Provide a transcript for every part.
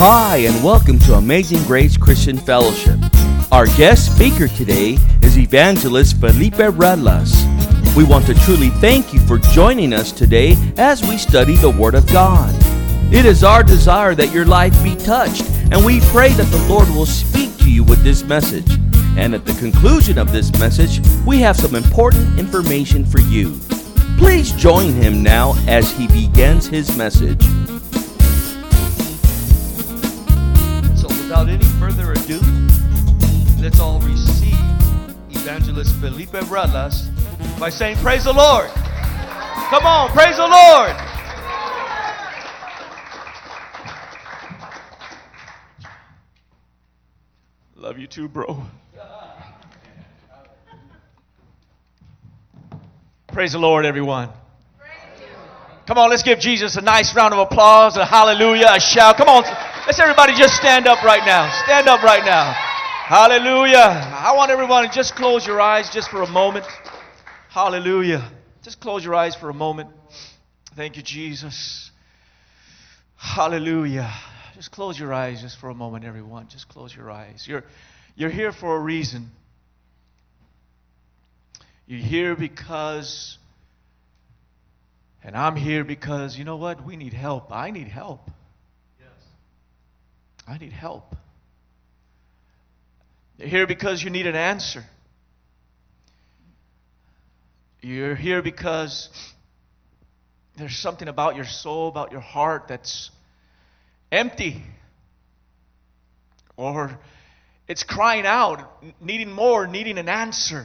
Hi, and welcome to Amazing Grace Christian Fellowship. Our guest speaker today is Evangelist Felipe Radlas. We want to truly thank you for joining us today as we study the Word of God. It is our desire that your life be touched, and we pray that the Lord will speak to you with this message. And at the conclusion of this message, we have some important information for you. Please join him now as he begins his message. So without any further ado, let's all receive Evangelist Felipe Radlas by saying, praise the Lord. Come on, praise the Lord. Love you too, bro. Praise the Lord, everyone. Come on, let's give Jesus a nice round of applause, a hallelujah, a shout. Come on, let's everybody just stand up right now. Stand up right now. Hallelujah. I want everyone to just close your eyes just for a moment. Hallelujah. Just close your eyes for a moment. Thank you, Jesus. Hallelujah. Just close your eyes just for a moment, everyone. Just close your eyes. You're here for a reason. You're here because, and I'm here because, you know what? We need help. I need help. Yes. I need help. You're here because you need an answer. You're here because there's something about your soul, about your heart that's empty. Or it's crying out, needing more, needing an answer.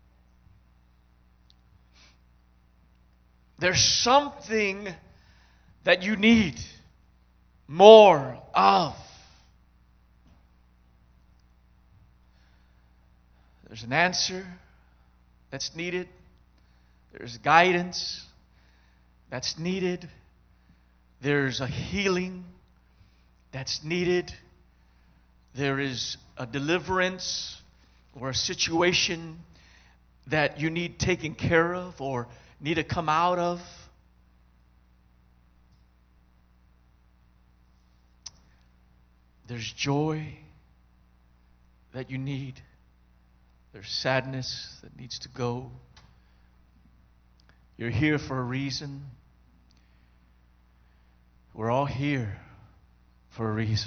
There's something that you need more of. There's an answer that's needed. There's guidance that's needed. There's a healing that's needed. There is a deliverance or a situation that you need taken care of or need to come out of. There's joy that you need. There's sadness that needs to go. You're here for a reason. We're all here for a reason.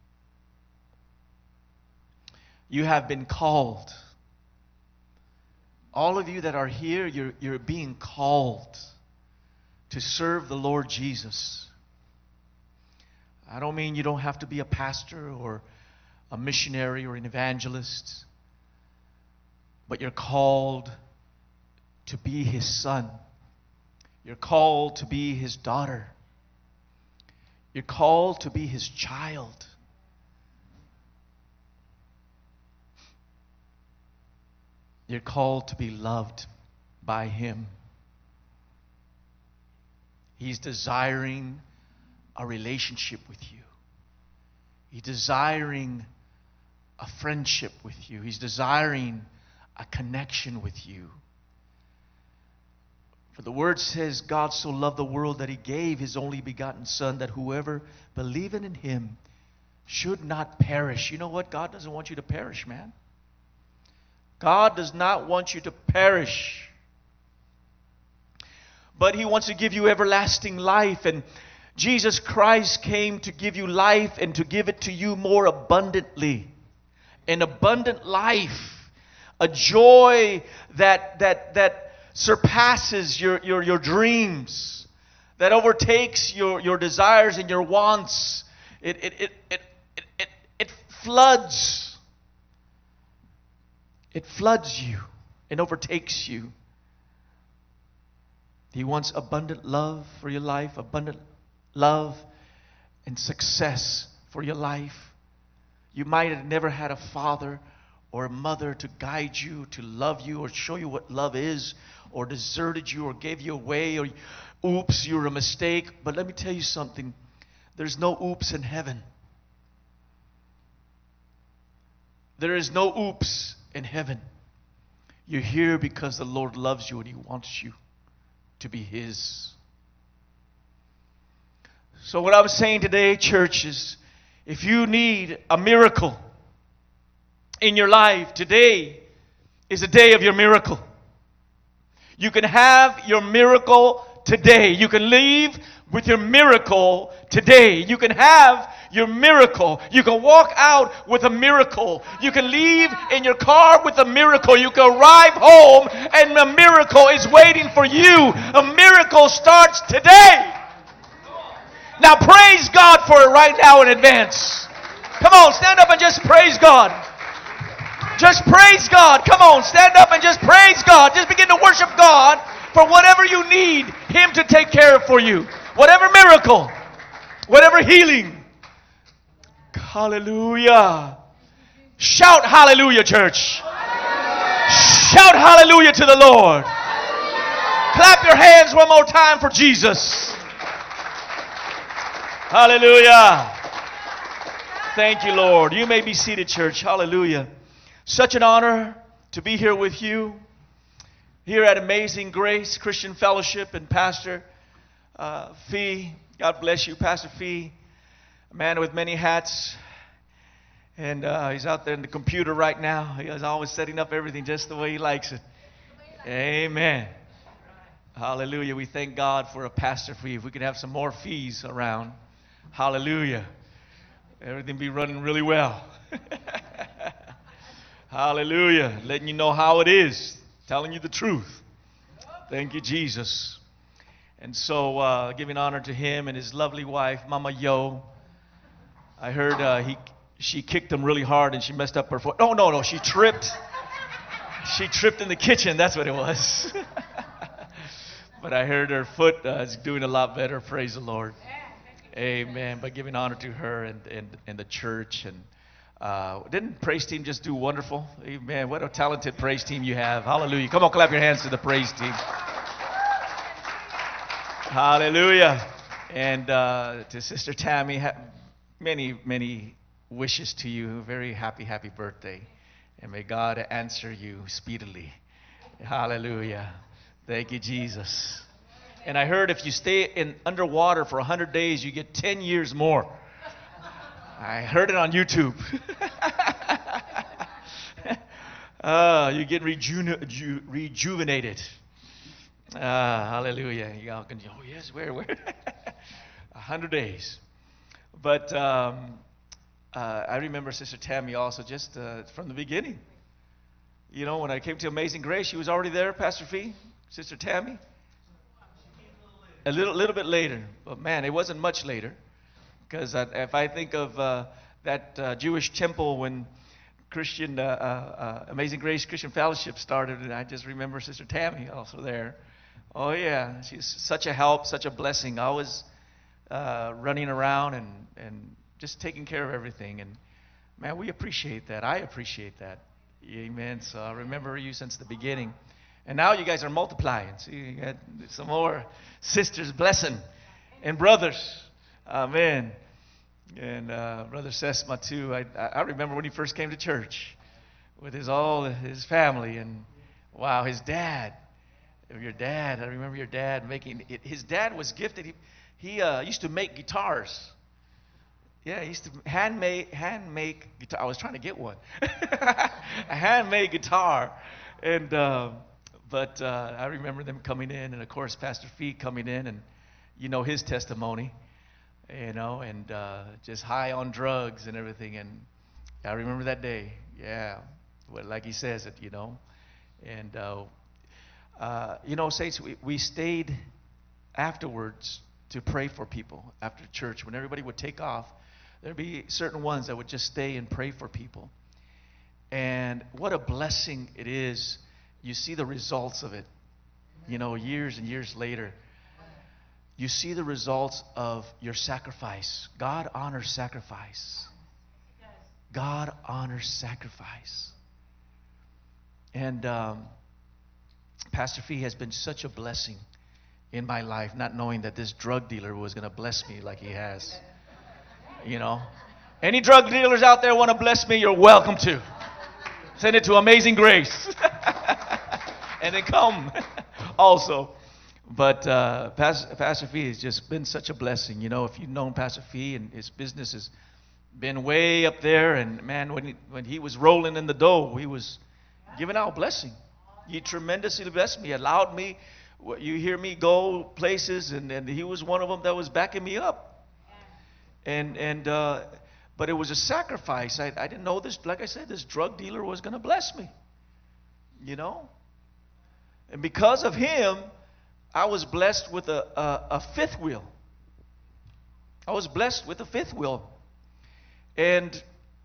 You have been called. All of you that are here, you're being called to serve the Lord Jesus. I don't mean you don't have to be a pastor or a missionary or an evangelist, but you're called to be His son. You're called to be His daughter. You're called to be His child. You're called to be loved by Him. He's desiring a relationship with you. He's desiring a friendship with you. He's desiring a connection with you. For the Word says, God so loved the world that He gave His only begotten Son, that whoever believeth in Him should not perish. You know what? God doesn't want you to perish, man. God does not want you to perish. But He wants to give you everlasting life. And Jesus Christ came to give you life and to give it to you more abundantly. An abundant life. A joy that surpasses your dreams. That overtakes your desires and your wants. It floods. It floods you and overtakes you. He wants abundant love for your life, abundant love and success for your life. You might have never had a father or a mother to guide you, to love you, or show you what love is, or deserted you, or gave you away, or oops, you're a mistake. But let me tell you something. There's no oops in heaven. There is no oops in heaven. You're here because the Lord loves you and He wants you to be His. So what I'm saying today, church, is If you need a miracle in your life, today is the day of your miracle. You can have your miracle today. You can leave with your miracle today. You can have your miracle. You can walk out with a miracle. You can leave in your car with a miracle. You can arrive home and a miracle is waiting for you. A miracle starts today. Now praise God for it right now in advance. Come on, stand up and just praise God. Just praise God. Come on, stand up and just praise God. Just begin to worship God for whatever you need Him to take care of for you. Whatever miracle, whatever healing. Hallelujah. Shout hallelujah, church. Shout hallelujah to the Lord. Clap your hands one more time for Jesus. Hallelujah. Thank you, Lord. You may be seated, church. Hallelujah. Such an honor to be here with you, here at Amazing Grace Christian Fellowship, and Pastor Fee. God bless you, Pastor Fee, a man with many hats. And he's out there in the computer right now. He's always setting up everything just the way he likes it. Amen. Hallelujah. We thank God for a Pastor Fee. If we could have some more fees around. Hallelujah. Everything be running really well. Hallelujah. Letting you know how it is. Telling you the truth. Thank you, Jesus. And so, giving honor to him and his lovely wife, Mama Yo. I heard she kicked him really hard and she messed up her foot. Oh, no, she tripped. She tripped in the kitchen. That's what it was. But I heard her foot is doing a lot better. Praise the Lord. Amen. But giving honor to her and the church. And didn't praise team just do wonderful? Amen. What a talented praise team you have. Hallelujah. Come on, clap your hands to the praise team. Hallelujah. And to Sister Tammy, many wishes to you. Very happy birthday. And may God answer you speedily. Hallelujah. Thank you, Jesus. And I heard if you stay underwater for 100 days, you get 10 years more. I heard it on YouTube. You get rejuvenated. Hallelujah. You all can, oh yes, where? 100 days. But I remember Sister Tammy also just from the beginning. You know, when I came to Amazing Grace, she was already there, Pastor Fee, Sister Tammy. A little bit later. But man, it wasn't much later. Because if I think of that Jewish temple when Amazing Grace Christian Fellowship started, and I just remember Sister Tammy also there. Oh yeah, she's such a help, such a blessing. Always running around and just taking care of everything. And man, we appreciate that. I appreciate that. Amen. So I remember you since the beginning. And now you guys are multiplying. See, you got some more sisters blessing and brothers. Amen. And Brother Sesma too. I remember when he first came to church with his family, and wow, his dad. Your dad. I remember your dad making it. His dad was gifted. He used to make guitars. Yeah, he used to handmade guitar. I was trying to get one. A handmade guitar, and but I remember them coming in, and of course Pastor Fee coming in, and you know his testimony. You know, and just high on drugs and everything. And I remember that day. Yeah, well, like he says it, you know. And, you know, saints, we stayed afterwards to pray for people after church. When everybody would take off, there'd be certain ones that would just stay and pray for people. And what a blessing it is. You see the results of it, you know, years and years later. You see the results of your sacrifice. God honors sacrifice. God honors sacrifice. And Pastor Fee has been such a blessing in my life, not knowing that this drug dealer was going to bless me like he has. You know, any drug dealers out there want to bless me, you're welcome to. Send it to Amazing Grace. And then come also. But Pastor Fee has just been such a blessing. You know, if you've known Pastor Fee, and his business is Been way up there, and man, when he was rolling in the dough, he was giving out blessing. He tremendously blessed me, allowed me. You hear me go places, and he was one of them that was backing me up. But it was a sacrifice. I didn't know this. Like I said, this drug dealer was going to bless me. You know, and because of him, I was blessed with a fifth wheel. I was blessed with a fifth wheel. And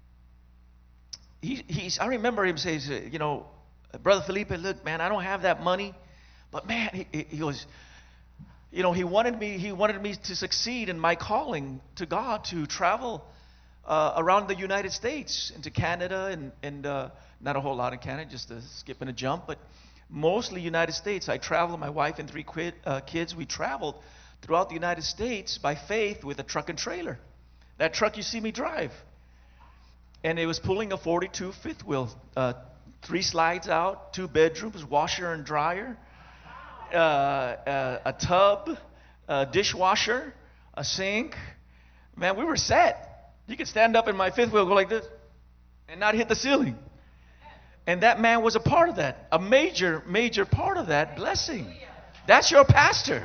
I remember him saying, you know, Brother Felipe, look, man, I don't have that money. But man, he goes, you know, he wanted me to succeed in my calling to God, to travel around the United States, into Canada, and not a whole lot in Canada, just a skip and a jump, but mostly United States. I traveled, my wife and 3 kids, we traveled throughout the United States by faith with a truck and trailer. That truck you see me drive. And it was pulling a 42 fifth wheel, 3 slides out, 2 bedrooms, washer and dryer, a tub, a dishwasher, a sink. Man, we were set. You could stand up in my fifth wheel, go like this, and not hit the ceiling. And that man was a part of that, a major, major part of that blessing. That's your pastor.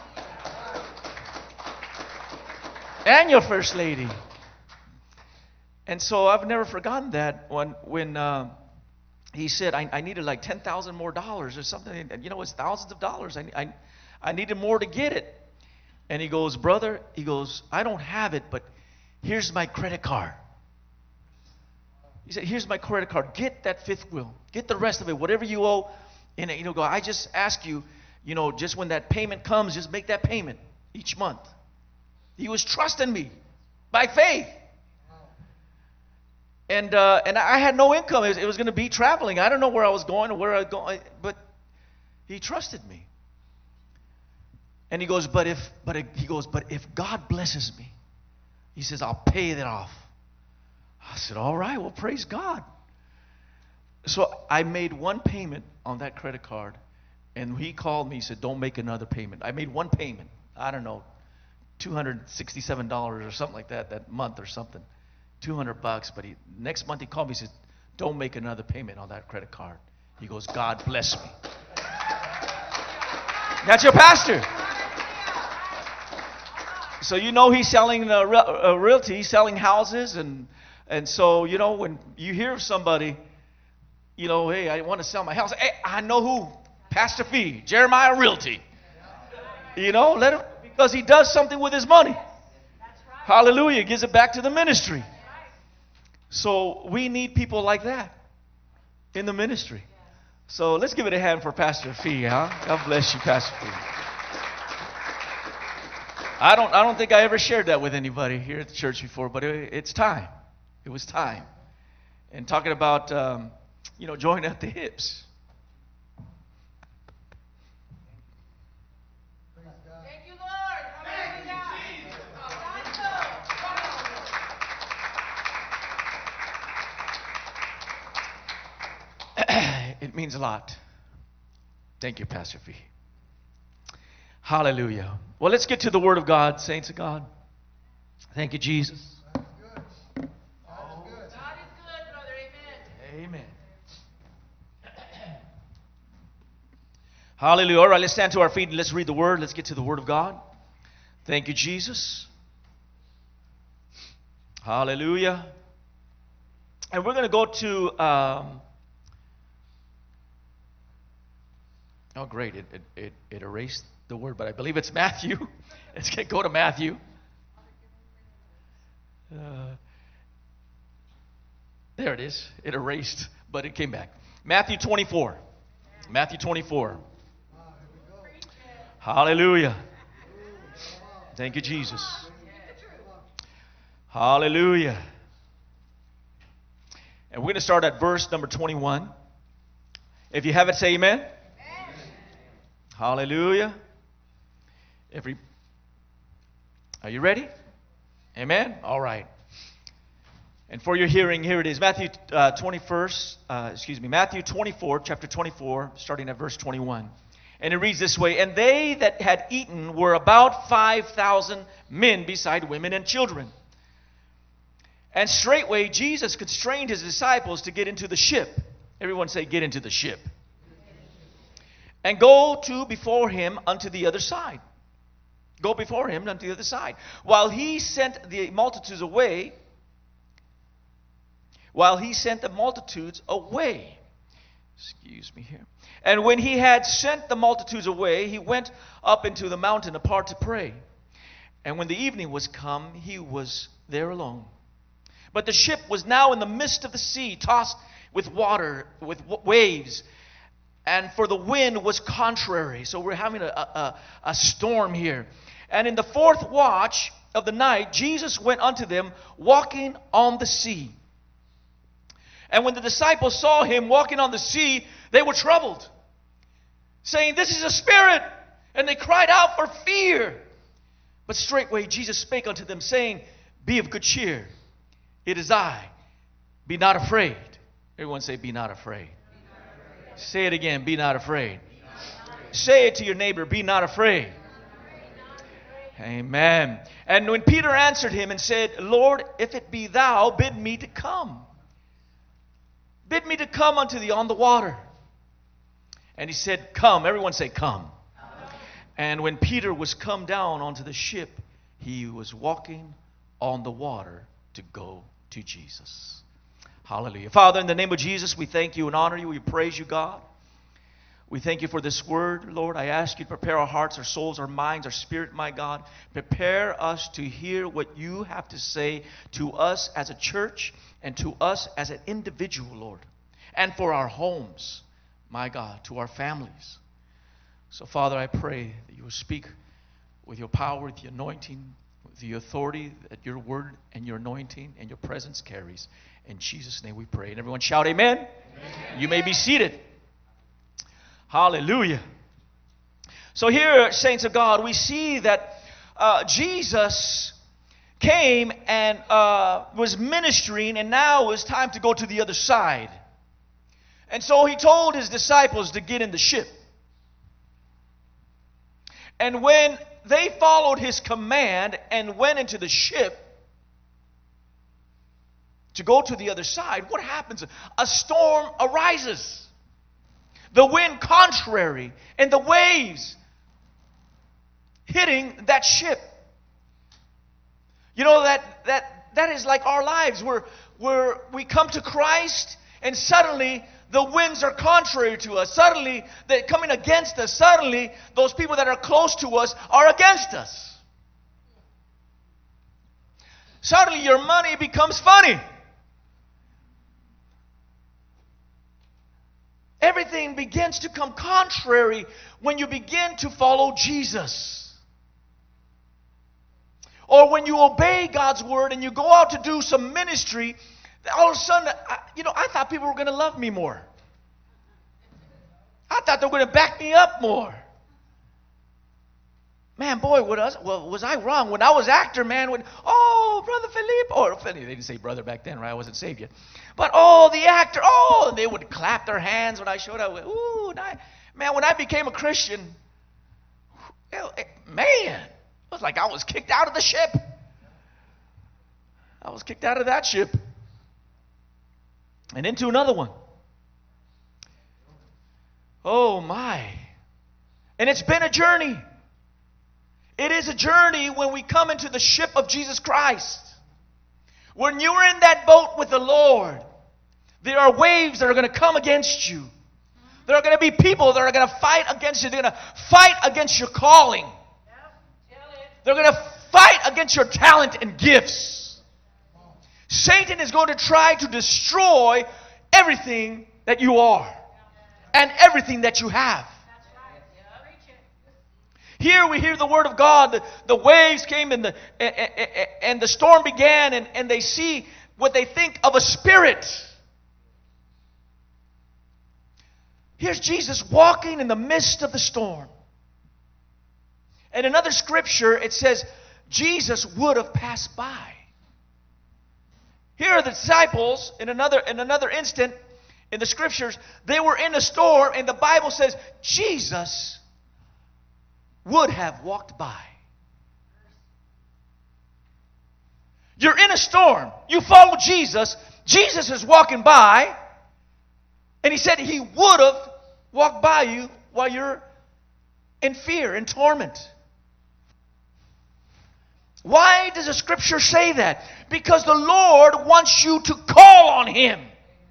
And your first lady. And so I've never forgotten that when he said I needed like $10,000 more or something. And, you know, it's thousands of dollars. I needed more to get it. And he goes, brother, he goes, I don't have it, but here's my credit card. He said, here's my credit card. Get that fifth wheel. Get the rest of it, whatever you owe. And, you know, go, I just ask you, you know, just when that payment comes, just make that payment each month. He was trusting me by faith. And I had no income. It was going to be traveling. I don't know where I was going or where I was going, but he trusted me. And he goes, but if God blesses me, he says, I'll pay that off. I said, all right, well, praise God. So I made one payment on that credit card, and he called me. He said, don't make another payment. I made one payment. I don't know, $267 or something like that month or something. $200, but next month he called me and said, don't make another payment on that credit card. He goes, God bless me. That's your pastor. So you know he's selling realty, he's selling houses, and so, you know, when you hear of somebody, you know, hey, I want to sell my house. Hey, I know who, Pastor Fee, Jeremiah Realty. You know, let him, because he does something with his money. Hallelujah, gives it back to the ministry. So we need people like that in the ministry. So let's give it a hand for Pastor Fee, huh? God bless you, Pastor Fee. I don't think I ever shared that with anybody here at the church before, but it's time. It was time. And talking about, you know, joining at the hips. Thank you, Lord. It means a lot. Thank you, Pastor Fee. Hallelujah. Well, let's get to the Word of God, saints of God. Thank you, Jesus. God is good, brother. Amen. Amen. Hallelujah. All right, let's stand to our feet and let's read the Word. Let's get to the Word of God. Thank you, Jesus. Hallelujah. And we're going to go to... oh, great. It erased the word, but I believe it's Matthew. Let's go to Matthew. There it is. It erased, but it came back. Matthew 24. Matthew 24. Hallelujah. Thank you, Jesus. Hallelujah. And we're going to start at verse number 21. If you have it, say amen. Hallelujah. Are you ready? Amen? All right. And for your hearing, here it is. Matthew 24, chapter 24, starting at verse 21. And it reads this way, and they that had eaten were about 5,000 men, beside women and children. And straightway Jesus constrained his disciples to get into the ship. Everyone say, get into the ship. And go to before him unto the other side. Go before him unto the other side. While he sent the multitudes away. Excuse me here. And when he had sent the multitudes away, he went up into the mountain apart to pray. And when the evening was come, he was there alone. But the ship was now in the midst of the sea, tossed with water, with waves. And for the wind was contrary. So we're having a storm here. And in the fourth watch of the night, Jesus went unto them, walking on the sea. And when the disciples saw him walking on the sea, they were troubled, saying, this is a spirit. And they cried out for fear. But straightway Jesus spake unto them, saying, be of good cheer. It is I. Be not afraid. Everyone say, be not afraid. Say it again, be not afraid. Say it to your neighbor, be not afraid. Amen. And when Peter answered him and said, Lord, if it be thou, bid me to come. Bid me to come unto thee on the water. And he said, come. Everyone say, come. And when Peter was come down onto the ship, he was walking on the water to go to Jesus. Hallelujah. Father, in the name of Jesus, we thank you and honor you. We praise you, God. We thank you for this word, Lord. I ask you to prepare our hearts, our souls, our minds, our spirit, my God. Prepare us to hear what you have to say to us as a church and to us as an individual, Lord. And for our homes, my God, to our families. So, Father, I pray that you will speak with your power, with the anointing, with the authority that your word and your anointing and your presence carries. In Jesus' name we pray. And everyone shout amen. Amen. You may be seated. Hallelujah. So here, saints of God, we see that Jesus came and was ministering, and now it was time to go to the other side. And so he told his disciples to get in the ship. And when they followed his command and went into the ship to go to the other side, what happens? A storm arises. The wind contrary, and the waves hitting that ship. You know, that is like our lives, where we come to Christ and suddenly the winds are contrary to us. Suddenly they're coming against us. Suddenly those people that are close to us are against us. Suddenly your money becomes funny. Everything begins to come contrary when you begin to follow Jesus. Or when you obey God's word and you go out to do some ministry, all of a sudden, I thought people were going to love me more. I thought they were going to back me up more. Man, boy, was I wrong? When I was actor, man, Brother Felipe, they didn't say brother back then, right? I wasn't saved yet. But, the actor, they would clap their hands when I showed up. Ooh, nice. Man, when I became a Christian, man, it was like I was kicked out of the ship. I was kicked out of that ship and into another one. Oh, my. And it's been a journey. It is a journey when we come into the ship of Jesus Christ. When you're in that boat with the Lord, there are waves that are going to come against you. There are going to be people that are going to fight against you. They're going to fight against your calling. They're going to fight against your talent and gifts. Satan is going to try to destroy everything that you are and everything that you have. Here we hear the word of God. The waves came and the storm began, and they see what they think of a spirit. Here's Jesus walking in the midst of the storm. In another scripture, it says Jesus would have passed by. Here are the disciples in another instant in the scriptures. They were in a storm, and the Bible says Jesus would have walked by. You're in a storm. You follow Jesus. Jesus is walking by. And he said he would have walked by you while you're in fear, in torment. Why does the scripture say that? Because the Lord wants you to call on Him.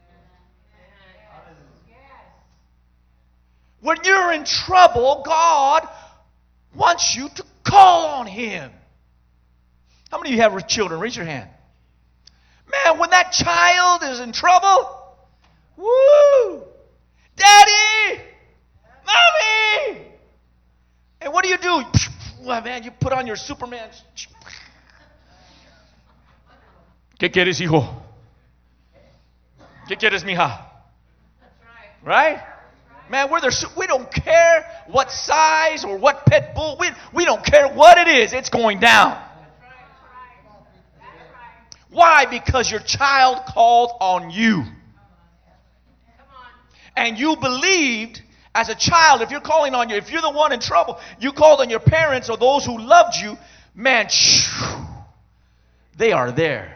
When you're in trouble, God wants you to call on Him. How many of you have children? Raise your hand. Man, when that child is in trouble, woo! Daddy! Mommy! And what do? Well, man, you put on your Superman. ¿Qué quieres, hijo? ¿Qué quieres, mija? Right? Man, we don't care what size or what pit bull. We don't care what it is. It's going down. Why? Because your child called on you. And you believed as a child, if you're calling on you, if you're the one in trouble, you called on your parents or those who loved you, man, they are there.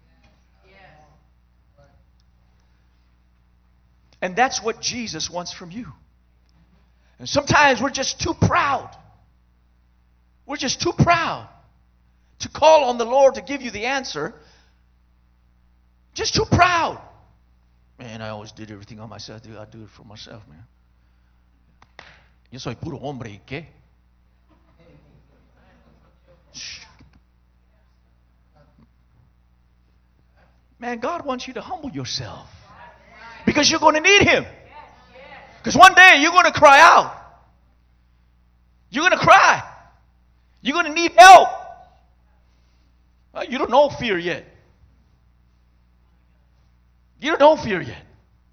And that's what Jesus wants from you. And sometimes we're just too proud. We're just too proud to call on the Lord to give you the answer. Just too proud. Man, I always did everything on myself. I do it for myself, man. Yo soy puro hombre, ¿y qué? Man, God wants you to humble yourself. Because you're going to need Him. Because one day you're going to cry out. You're going to cry. You're going to need help. You don't know fear yet. You don't know fear yet.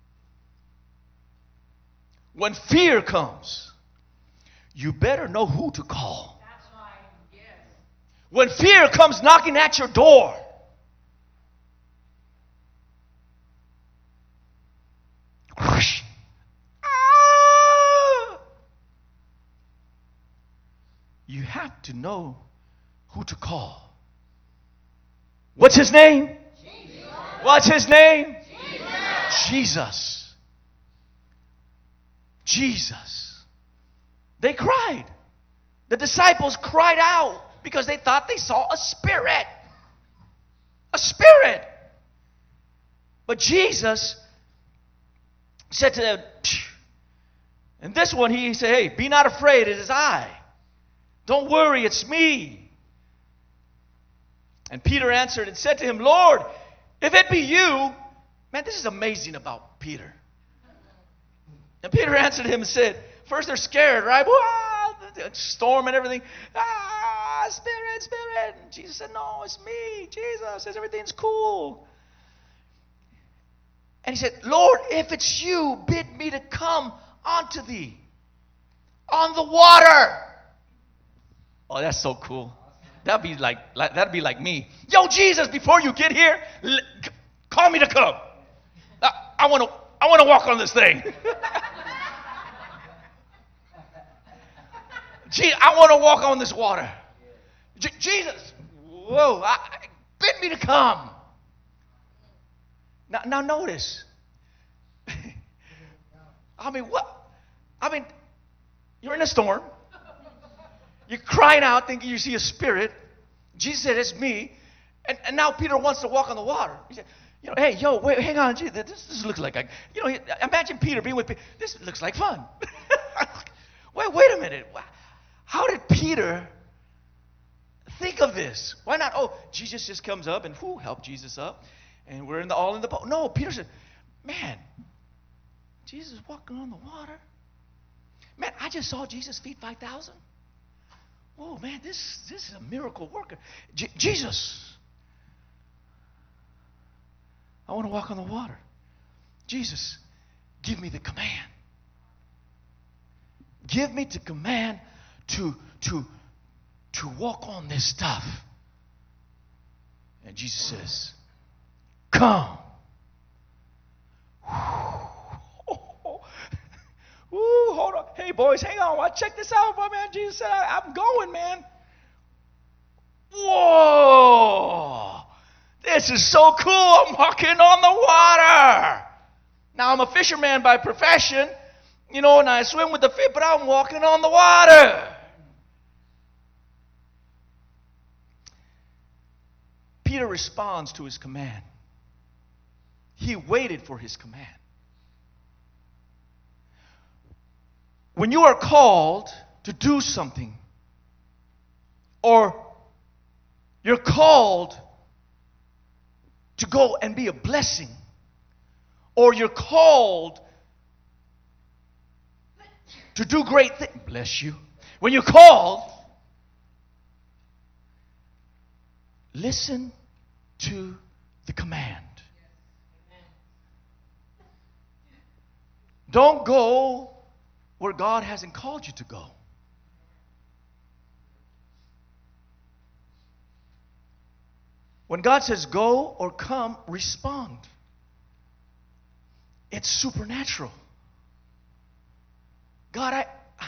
When fear comes, you better know who to call. When fear comes knocking at your door, you have to know who to call. What's His name? Jesus. What's His name? Jesus. Jesus. They cried. The disciples cried out because they thought they saw a spirit. A spirit. But Jesus said to them, and this one He said, hey, be not afraid, it is I. Don't worry, it's me. And Peter answered and said to Him, Lord, if it be you. Man, this is amazing about Peter. And Peter answered him and said, first they're scared, right? Storm and everything. Spirit, spirit. And Jesus said, no, it's me. Jesus says everything's cool. And he said, Lord, if it's you, bid me to come unto thee on the water. Oh, that's so cool. That'd be like me. Yo, Jesus, before you get here, call me to come. I want to walk on this thing. Gee, I want to walk on this water. Jesus, whoa, bid me to come. Now notice. You're in a storm. You're crying out thinking you see a spirit. Jesus said, it's me. And now Peter wants to walk on the water. He said, hey, wait, hang on. Gee, this looks like, imagine Peter being with Peter. This looks like fun. Wait a minute. How did Peter think of this? Why not? Oh, Jesus just comes up and help Jesus up. And we're all in the boat. No, Peter said, man, Jesus is walking on the water. Man, I just saw Jesus feed 5,000. Whoa, man, this is a miracle worker. Jesus, I want to walk on the water. Jesus, give me the command. Give me the command to walk on this stuff. And Jesus says, come. Ooh, hold on. Hey, boys, hang on. Check this out, my man. Jesus said, I'm going, man. Whoa. this is so cool. I'm walking on the water. Now, I'm a fisherman by profession, and I swim with the fish, but I'm walking on the water. Peter responds to his command. He waited for his command. When you are called to do something, or you're called to go and be a blessing, or you're called to do great things, bless you. When you're called, listen to the command. Don't go where God hasn't called you to go. When God says go or come, respond. It's supernatural. God,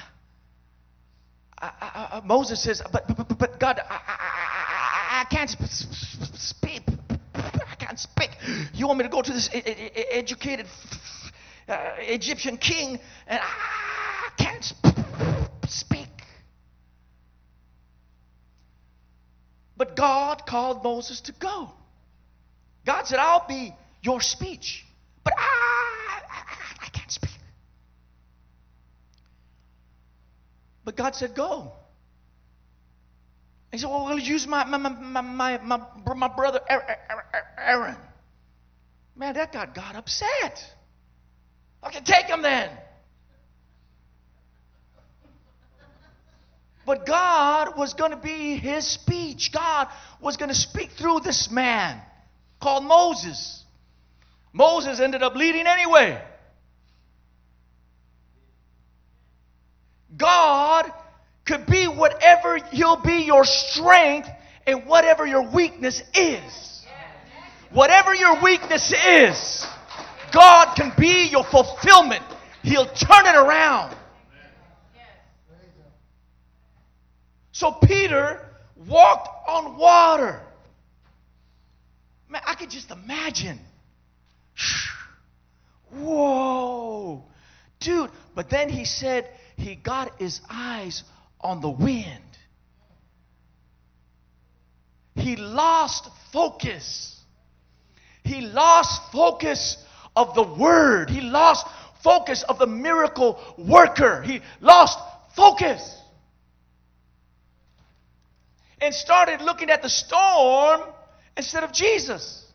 Moses says, but God, I can't speak. I can't speak. You want me to go to this educated Egyptian king, and I can't speak. But God called Moses to go. God said, I'll be your speech, but I can't speak. But God said, go. He said, well, we'll use my brother Aaron. Man, that got God upset. Okay, take him then. But God was going to be his speech. God was going to speak through this man called Moses. Moses ended up leading anyway. God could be whatever he'll be your strength and whatever your weakness is. Whatever your weakness is, God can be your fulfillment. He'll turn it around. So Peter walked on water. Man, I could just imagine. Whoa. Dude, but then he said he got his eyes on the wind. He lost focus. He lost focus of the word. He lost focus of the miracle worker. He lost focus. And started looking at the storm instead of Jesus.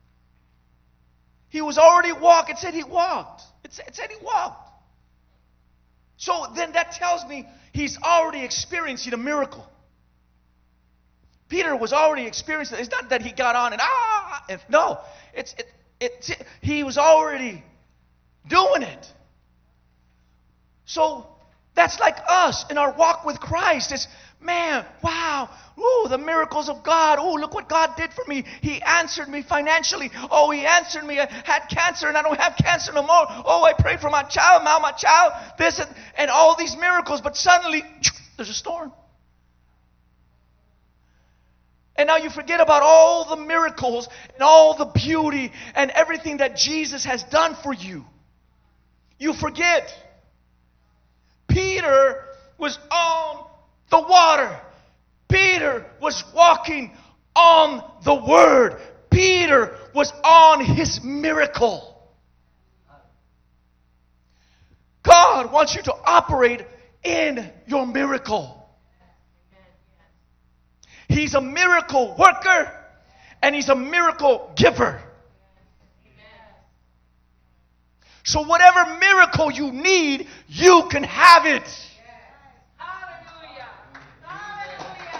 He was already walking. It said he walked. It said he walked. So then that tells me he's already experiencing a miracle. Peter was already experiencing it. It's not that he got on and no. He was already doing it. So that's like us in our walk with Christ. It's, man, wow. Ooh, the miracles of God. Ooh, look what God did for me. He answered me financially. Oh, he answered me. I had cancer and I don't have cancer no more. Oh, I prayed for my child. Now my child, this and all these miracles. But suddenly, there's a storm. And now you forget about all the miracles and all the beauty and everything that Jesus has done for you. You forget. Peter was on the water. Peter was walking on the word. Peter was on his miracle. God wants you to operate in your miracle. He's a miracle worker and he's a miracle giver. So whatever miracle you need, you can have it. Hallelujah. Hallelujah.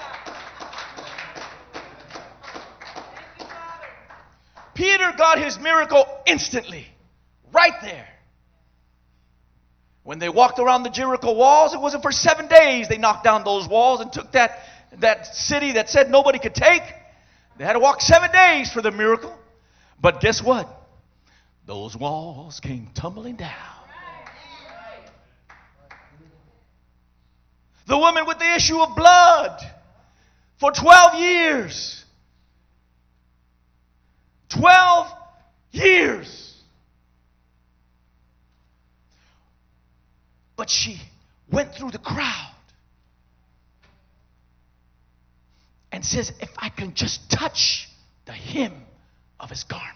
Thank you, Father. Peter got his miracle instantly. Right there. When they walked around the Jericho walls, it wasn't for 7 days they knocked down those walls and took that city that said nobody could take. They had to walk 7 days for the miracle. But guess what? Those walls came tumbling down. The woman with the issue of blood for 12 years. 12 years. But she went through the crowd and says, if I can just touch the hem of his garment.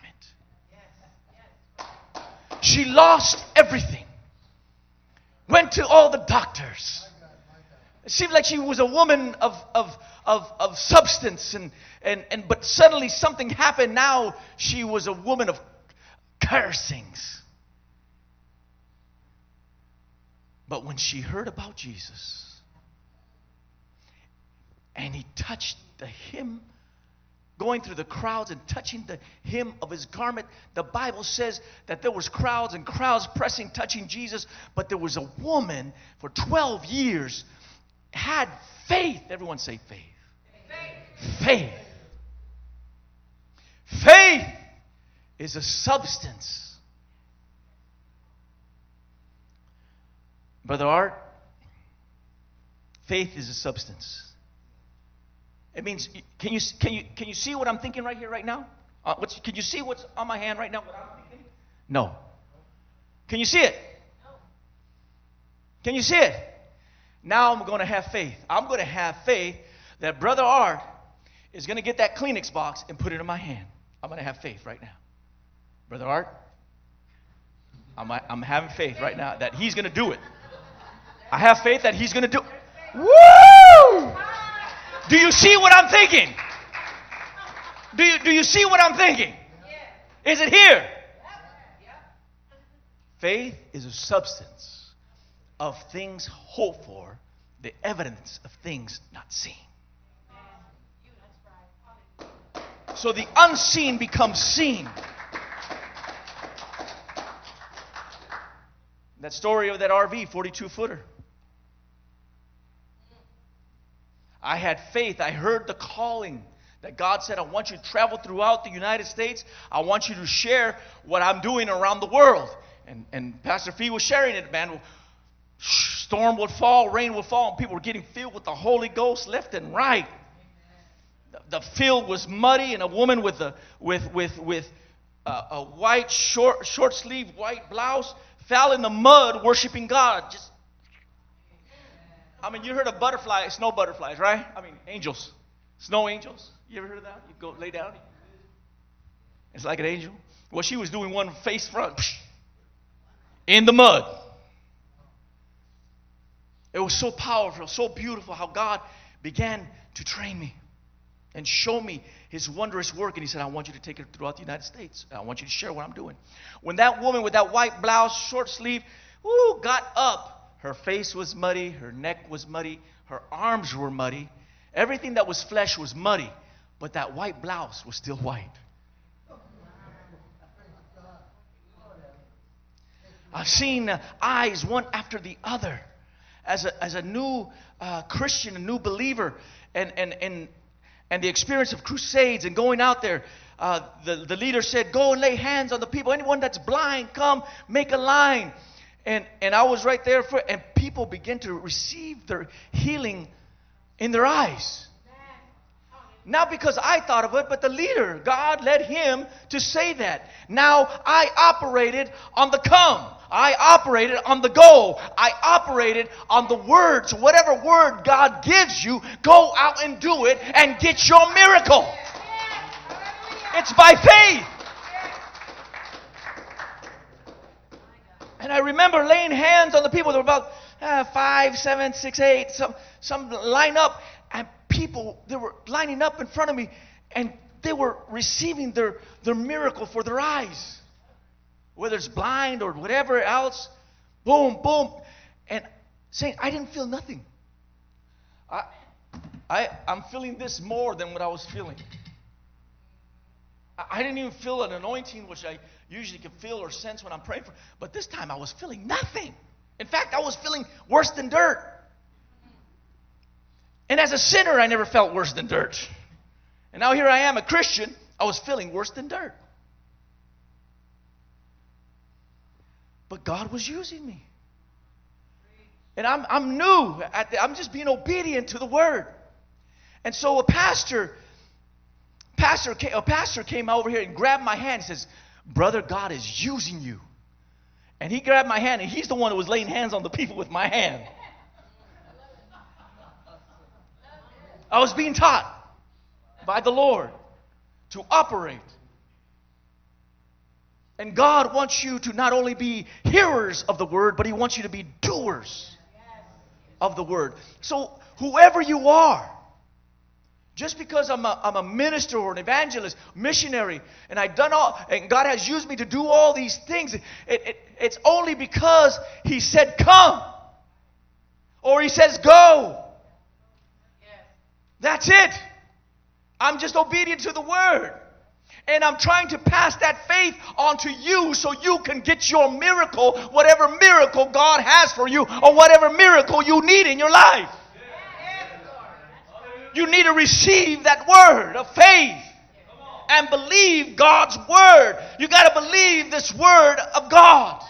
She lost everything. Went to all the doctors. It seemed like she was a woman of substance, but suddenly something happened. Now she was a woman of cursings. But when she heard about Jesus, and he touched the hem, going through the crowds and touching the hem of his garment, the Bible says that there was crowds and crowds pressing, touching Jesus, but there was a woman for 12 years had faith. Everyone say faith. Faith. Faith is a substance. Brother Art, faith is a substance. It means, can you see what I'm thinking right here, right now? Can you see what's on my hand right now? What I'm thinking? No. Can you see it? No. Can you see it? Now I'm going to have faith. I'm going to have faith that Brother Art is going to get that Kleenex box and put it in my hand. I'm going to have faith right now. Brother Art, I'm having faith right now that he's going to do it. I have faith that he's going to do it. Woo! Do you see what I'm thinking? Do you see what I'm thinking? Is it here? Faith is a substance of things hoped for, the evidence of things not seen. So the unseen becomes seen. That story of that RV, 42-footer. I had faith. I heard the calling that God said, I want you to travel throughout the United States. I want you to share what I'm doing around the world. And Pastor Fee was sharing it, man. Storm would fall, rain would fall, and people were getting filled with the Holy Ghost left and right. The field was muddy, and a woman with a white short sleeve white blouse fell in the mud worshiping God. You heard of butterflies, snow butterflies, right? Angels, snow angels. You ever heard of that? You go lay down. It's like an angel. Well, she was doing one face front in the mud. It was so powerful, so beautiful how God began to train me and show me his wondrous work. And he said, I want you to take it throughout the United States. I want you to share what I'm doing. When that woman with that white blouse, short sleeve, got up, her face was muddy, her neck was muddy, her arms were muddy. Everything that was flesh was muddy, but that white blouse was still white. I've seen eyes one after the other as a new Christian, a new believer, and the experience of crusades and going out there. The leader said, go and lay hands on the people. Anyone that's blind, come, make a line. And I was right there, and people began to receive their healing in their eyes. Not because I thought of it, but the leader, God led him to say that. Now I operated on the come. I operated on the go. I operated on the word. So whatever word God gives you, go out and do it and get your miracle. It's by faith. And I remember laying hands on the people. There were about 5, 7, 6, 8. Some line up, and people, they were lining up in front of me, and they were receiving their miracle for their eyes. Whether it's blind or whatever else. Boom, boom. And saying, I didn't feel nothing. I'm feeling this more than what I was feeling. I didn't even feel an anointing, which I usually can feel or sense when I'm praying for. But this time I was feeling nothing. In fact, I was feeling worse than dirt. And as a sinner, I never felt worse than dirt. And now here I am, a Christian, I was feeling worse than dirt. But God was using me. And I'm new. I'm just being obedient to the word. And so a pastor A pastor came over here and grabbed my hand and says, "Brother, God is using you." And he grabbed my hand, and he's the one who was laying hands on the people with my hand. I was being taught by the Lord to operate. And God wants you to not only be hearers of the word, but He wants you to be doers of the word. So whoever you are, just because I'm a minister or an evangelist, missionary, and I've done all, and God has used me to do all these things, it's only because He said come, or He says go. That's it. I'm just obedient to the word. And I'm trying to pass that faith on to you so you can get your miracle, whatever miracle God has for you, or whatever miracle you need in your life. You need to receive that word of faith and believe God's word. You got to believe this word of God.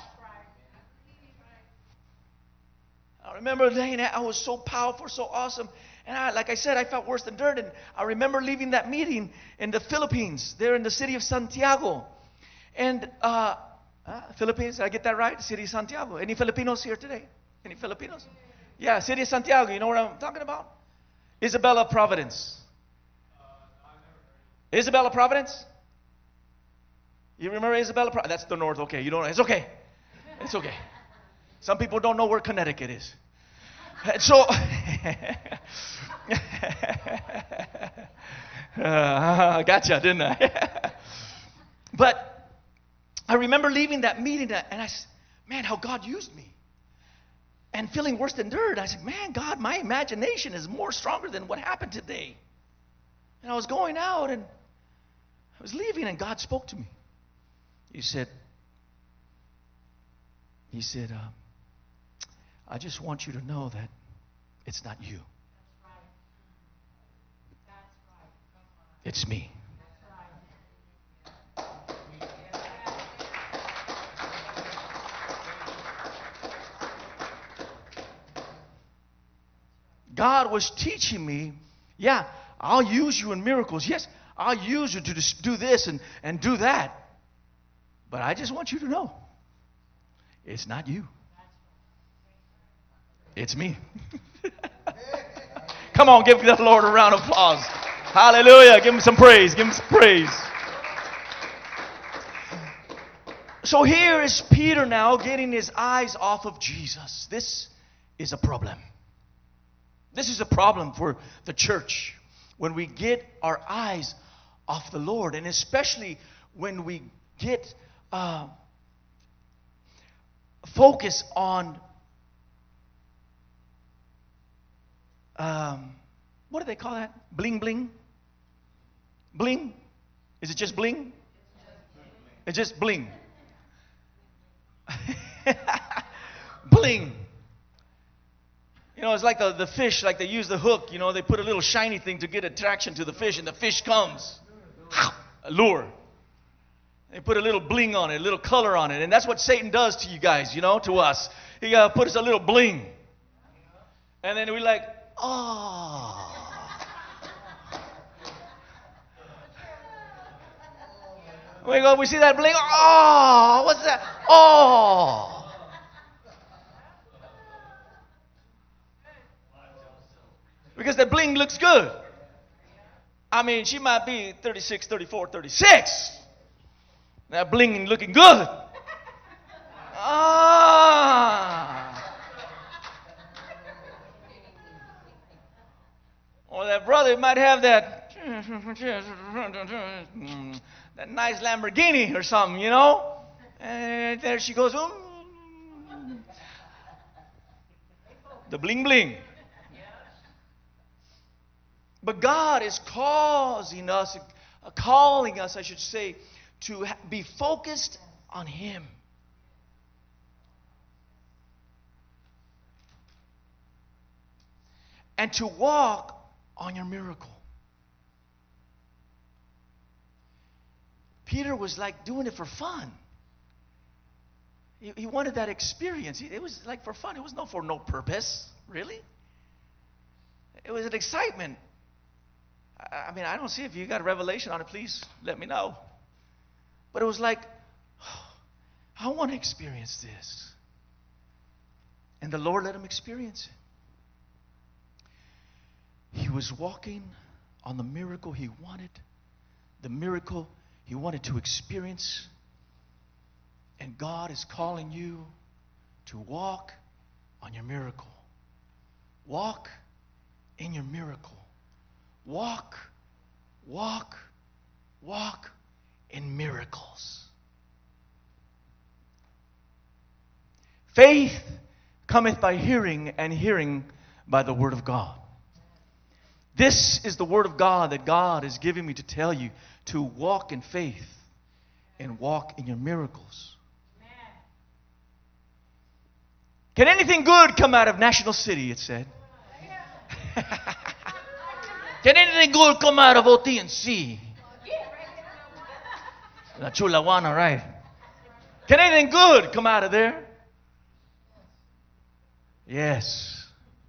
I remember laying it was so powerful, so awesome. And like I said, I felt worse than dirt. And I remember leaving that meeting in the Philippines, there in the city of Santiago. And Philippines, did I get that right? The city of Santiago. Any Filipinos here today? Any Filipinos? Yeah, city of Santiago. You know what I'm talking about? Isabela, Providence. Isabela, Providence? You remember Isabela? That's the north. Okay, you don't know. It's okay. It's okay. Some people don't know where Connecticut is. And so, gotcha, didn't I? But I remember leaving that meeting, and I said, man, how God used me. And feeling worse than dirt, I said, man, God, my imagination is more stronger than what happened today. And I was going out, and I was leaving, and God spoke to me. He said, I just want you to know that it's not you. It's me. God was teaching me, yeah, I'll use you in miracles. Yes, I'll use you to just do this and do that. But I just want you to know, it's not you. It's me. Come on, give the Lord a round of applause. Hallelujah. Give him some praise. Give him some praise. So here is Peter now getting his eyes off of Jesus. This is a problem. This is a problem for the church when we get our eyes off the Lord, and especially when we get focus on what do they call that? Bling bling? Bling? Is it just bling? It's just bling. Bling. You know, it's like the fish, like they use the hook, you know, they put a little shiny thing to get attraction to the fish, and the fish comes. A lure. They put a little bling on it, a little color on it, and that's what Satan does to you guys, you know, to us. He puts a little bling. And then we're like, oh. We see that bling. Oh, what's that? Oh. Because that bling looks good. I mean, she might be 36, 34, 36. That bling looking good. Ah. Or that brother might have that nice Lamborghini or something, you know. And there she goes. The bling bling. But God is calling us, I should say, to be focused on Him. And to walk on your miracle. Peter was like doing it for fun. He wanted that experience. It was like for fun. It was for no purpose, really. It was an excitement. I mean, I don't see if you got a revelation on it. Please let me know. But it was like, I want to experience this. And the Lord let him experience it. He was walking on the miracle he wanted, the miracle he wanted to experience. And God is calling you to walk on your miracle. Walk in your miracle. Walk in miracles. Faith cometh by hearing, and hearing by the word of God. This is the word of God that God is giving me to tell you, to walk in faith and walk in your miracles. Can anything good come out of National City, it said. Can anything good come out of OTNC? La Chulawana, right? Can anything good come out of there? Yes.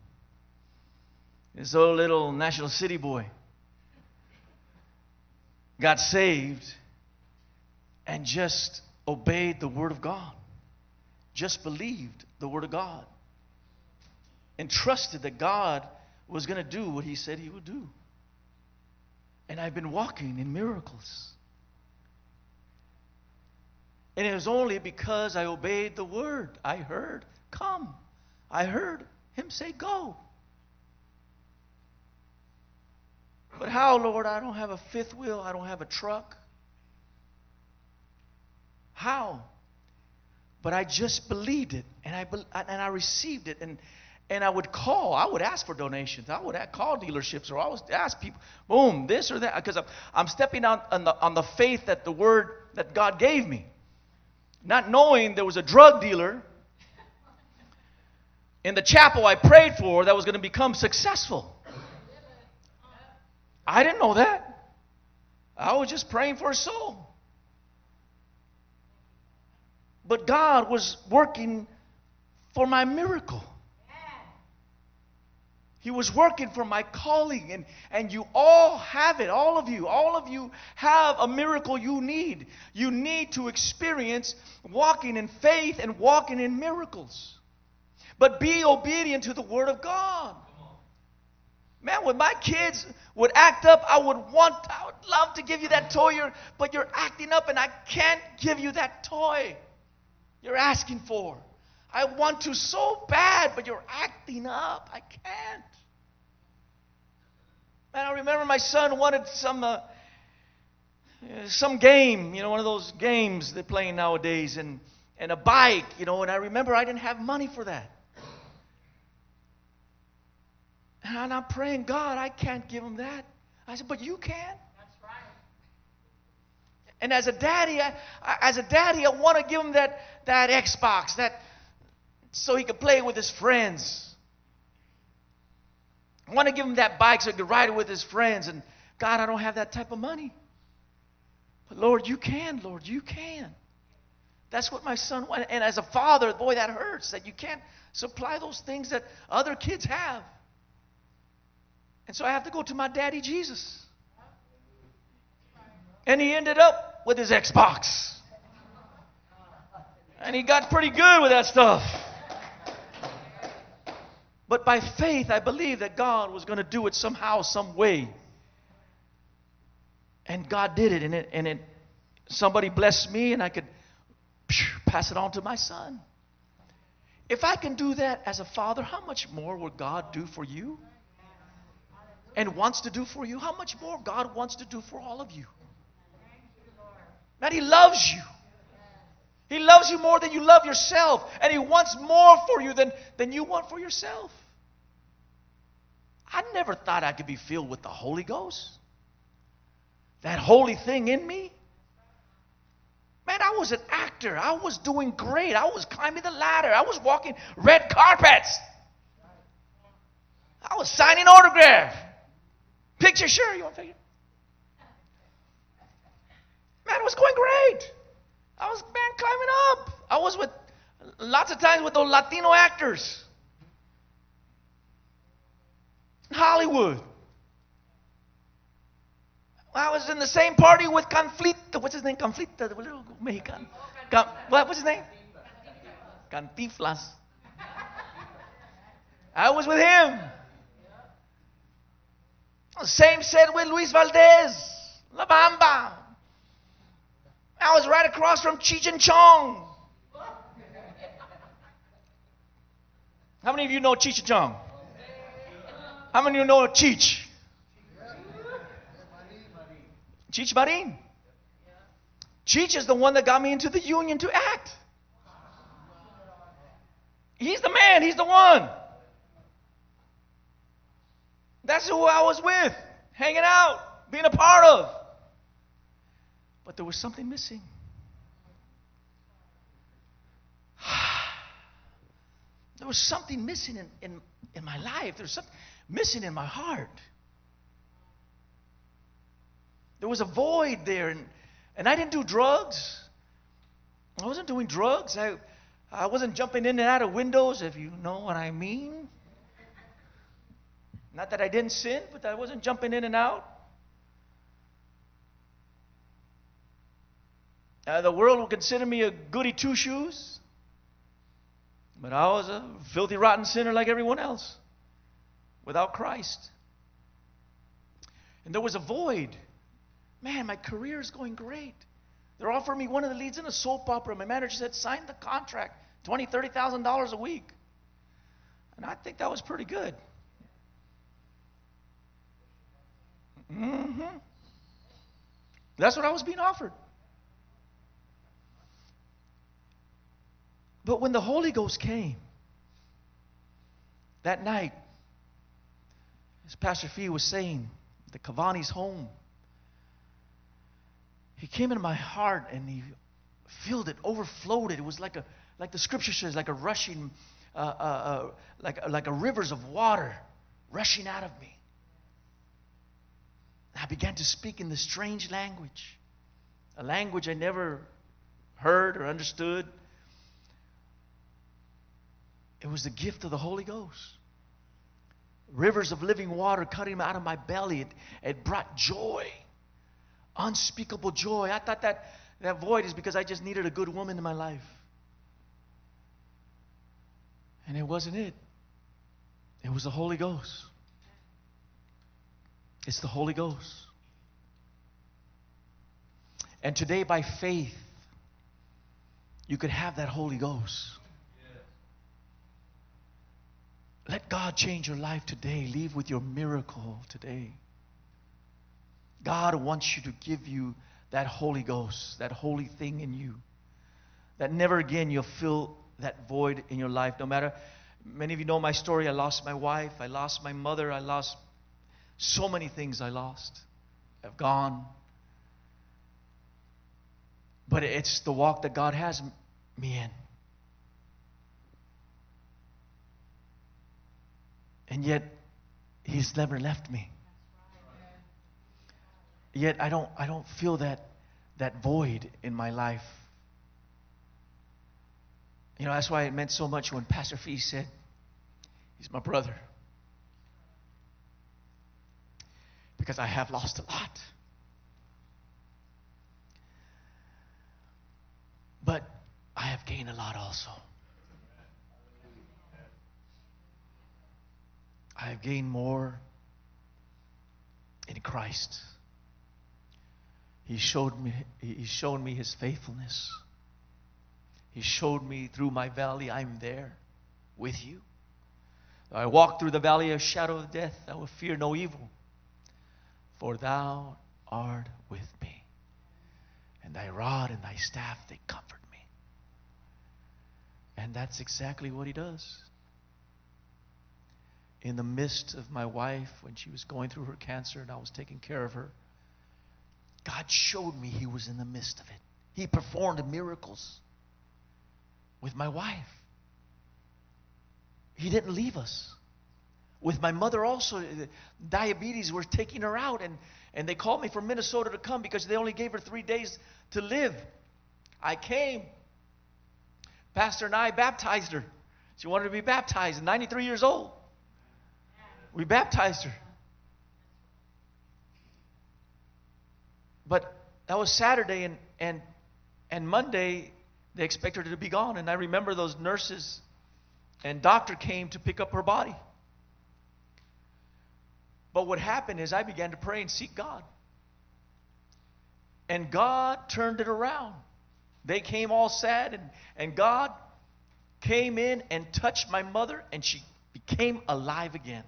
This old little National City boy got saved and just obeyed the Word of God. Just believed the Word of God. And trusted that God was going to do what He said He would do. And I've been walking in miracles. And it was only because I obeyed the Word. I heard, come. I heard Him say, go. But how, Lord? I don't have a fifth wheel. I don't have a truck. How? But I just believed it, and I received it, and I would call. I would ask for donations. I would call dealerships, or I would ask people, boom, this or that, because I'm stepping out on the faith that the word that God gave me, not knowing there was a drug dealer in the chapel I prayed for that was going to become successful. I didn't know that. I was just praying for a soul. But God was working for my miracle. He was working for my calling. And you all have it. All of you have a miracle you need. You need to experience walking in faith and walking in miracles. But be obedient to the Word of God. Man, when my kids would act up, I would love to give you that toy, but you're acting up and I can't give you that toy you're asking for. I want to so bad, but you're acting up. I can't. Man, I remember my son wanted some game, one of those games they're playing nowadays, and a bike, and I remember I didn't have money for that. And I'm praying, God, I can't give him that. I said, but you can. That's right. And as a daddy, I want to give him that Xbox, so he could play with his friends. I want to give him that bike so he could ride it with his friends. And God, I don't have that type of money. But Lord, you can. Lord, you can. That's what my son wanted. And as a father, boy, that hurts that you can't supply those things that other kids have. And so I have to go to my daddy Jesus. And he ended up with his Xbox. And he got pretty good with that stuff. But by faith, I believe that God was going to do it somehow, some way. And God did it. And somebody blessed me, and I could pass it on to my son. If I can do that as a father, how much more will God do for you? And wants to do for you? How much more God wants to do for all of you? Man, He loves you. He loves you more than you love yourself. And He wants more for you than you want for yourself. I never thought I could be filled with the Holy Ghost. That holy thing in me. Man, I was an actor. I was doing great. I was climbing the ladder. I was walking red carpets. I was signing autographs. Picture, sure. You want a picture? Man, it was going great. I was, climbing up. I was with, lots of times with those Latino actors. In Hollywood. I was in the same party with Conflicto. What's his name? Conflicto, the little Mexican. What's his name? Cantinflas. I was with him. Same said with Luis Valdez, La Bamba. I was right across from Cheech and Chong. How many of you know Cheech and Chong? How many of you know Cheech? Cheech Marin. Cheech is the one that got me into the union to act. He's the man. He's the one. That's who I was with, hanging out, being a part of. But there was something missing. There was something missing in my life. There was something missing in my heart. There was a void there. And I didn't do drugs. I wasn't doing drugs. I wasn't jumping in and out of windows, if you know what I mean. Not that I didn't sin, but I wasn't jumping in and out. The world would consider me a goody two-shoes. But I was a filthy, rotten sinner like everyone else. Without Christ. And there was a void. Man, my career is going great. They're offering me one of the leads in a soap opera. My manager said, sign the contract. $20,000, $30,000 a week. And I think that was pretty good. Mm-hmm. That's what I was being offered. But when the Holy Ghost came, that night, as Pastor Fee was saying, the Cavani's home, he came into my heart and he filled it, overflowed it. It was like the scripture says, like a rushing, like a rivers of water rushing out of me. I began to speak in this strange language, a language I never heard or understood. It was the gift of the Holy Ghost. Rivers of living water cutting out of my belly. It brought joy, unspeakable joy. I thought that void is because I just needed a good woman in my life. And it wasn't it. It was the Holy Ghost. It's the Holy Ghost. And today, by faith, you could have that Holy Ghost. Let God change your life today. Leave with your miracle today. God wants you to give you that Holy Ghost, that holy thing in you. That never again you'll feel that void in your life. No matter, many of you know my story. I lost my wife. I lost my mother. I lost so many things I lost. Have gone. But it's the walk that God has me in. And yet, He's never left me. Yet I don't feel that void in my life. You know, that's why it meant so much when Pastor Fee said, he's my brother. Because I have lost a lot. But I have gained a lot also. I have gained more in Christ. He's shown me His faithfulness. He showed me through my valley, I'm there with you. Though I walk through the valley of shadow of death, I will fear no evil. For thou art with me. And thy rod and thy staff, they comfort me. And that's exactly what He does. In the midst of my wife, when she was going through her cancer and I was taking care of her, God showed me He was in the midst of it. He performed miracles with my wife. He didn't leave us. With my mother also, diabetes were taking her out, and they called me from Minnesota to come because they only gave her 3 days to live. I came. Pastor and I baptized her. She wanted to be baptized, 93 years old. We baptized her. But that was Saturday, and Monday they expected her to be gone. And I remember those nurses and doctor came to pick up her body. But what happened is I began to pray and seek God. And God turned it around. They came all sad, and God came in and touched my mother, and she became alive again.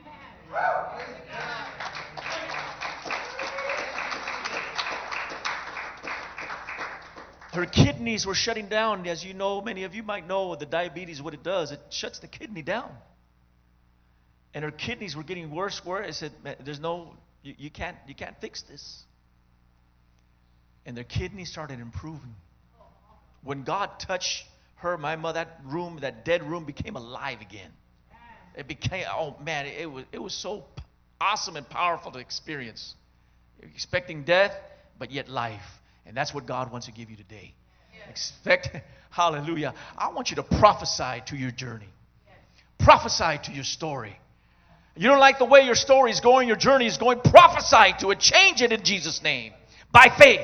Her kidneys were shutting down. As you know, many of you might know the diabetes, what it does. It shuts the kidney down. And her kidneys were getting worse. I said, "There's no, you can't fix this." And their kidneys started improving. When God touched her, my mother, that dead room became alive again. It became, oh man, it was so awesome and powerful to experience. Expecting death, but yet life. And that's what God wants to give you today. Expect, hallelujah. I want you to prophesy to your journey. Prophesy to your story. You don't like the way your story is going, your journey is going, prophesy to it. Change it in Jesus' name. By faith.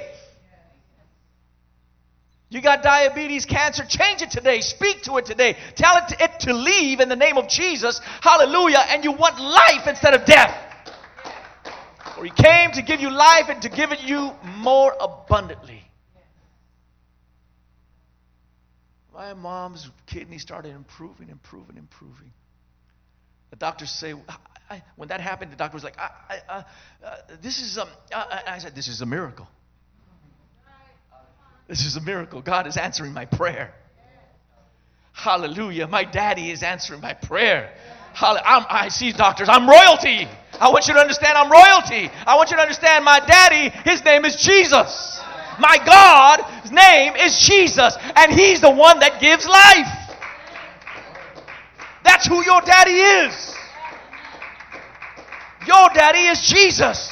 You got diabetes, cancer, change it today. Speak to it today. Tell it to leave in the name of Jesus. Hallelujah. And you want life instead of death. For He came to give you life and to give it you more abundantly. My mom's kidney started improving. The doctors say, when that happened, the doctor was like, this is I said, this is a miracle. This is a miracle. God is answering my prayer. Hallelujah. My daddy is answering my prayer. I see doctors. I'm royalty. I want you to understand I'm royalty. I want you to understand my daddy, his name is Jesus. My God, his name is Jesus. And He's the one that gives life. That's who your daddy is. Your daddy is Jesus.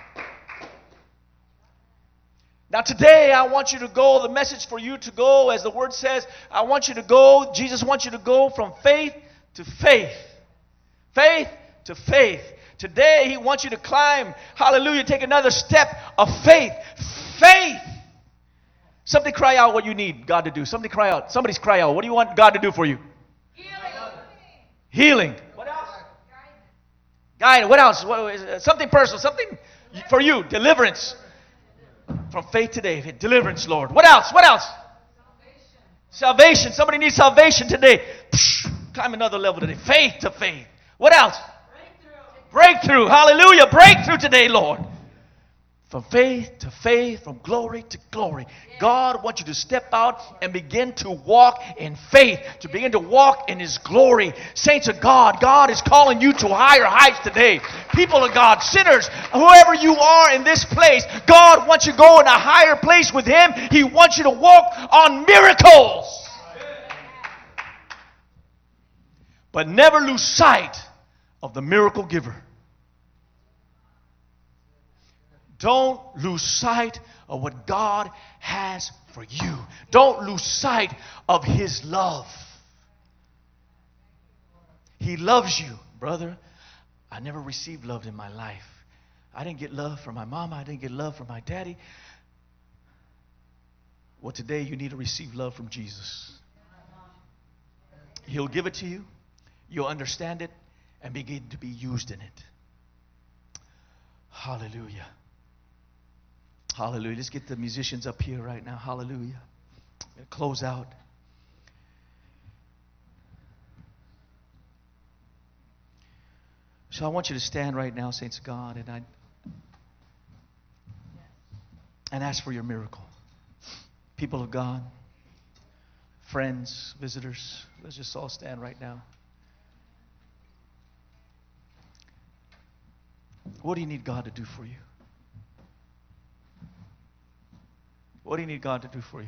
Now today I want you to go, the message for you to go, as the word says, I want you to go, Jesus wants you to go from faith to faith. Faith to faith. Today He wants you to climb, hallelujah, take another step of faith. Faith. Somebody cry out what you need God to do. Somebody cry out. Somebody's cry out. What do you want God to do for you? Healing. What else? Guidance. What else? Something personal. Something for you. Deliverance. From faith today. Deliverance, Lord. What else? What else? Salvation. Somebody needs salvation today. Climb another level today. Faith to faith. What else? Breakthrough. Hallelujah. Breakthrough today, Lord. From faith to faith, from glory to glory. God wants you to step out and begin to walk in faith, to begin to walk in His glory. Saints of God, God is calling you to higher heights today. People of God, sinners, whoever you are in this place, God wants you to go in a higher place with Him. He wants you to walk on miracles. But never lose sight of the miracle giver. Don't lose sight of what God has for you. Don't lose sight of His love. He loves you, brother. I never received love in my life. I didn't get love from my mama. I didn't get love from my daddy. Well, today you need to receive love from Jesus. He'll give it to you. You'll understand it and begin to be used in it. Hallelujah. Hallelujah. Let's get the musicians up here right now. Hallelujah. Close out. So I want you to stand right now, saints of God, and ask for your miracle. People of God, friends, visitors, let's just all stand right now. What do you need God to do for you? What do you need God to do for you?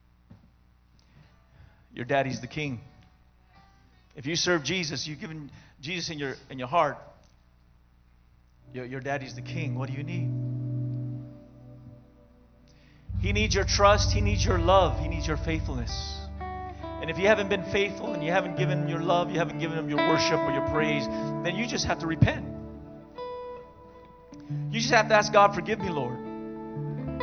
Your daddy's the king. If you serve Jesus, you've given Jesus in your heart. Your daddy's the king. What do you need? He needs your trust. He needs your love. He needs your faithfulness. And if you haven't been faithful and you haven't given your love, you haven't given Him your worship or your praise, then you just have to repent. You just have to ask God, forgive me, Lord.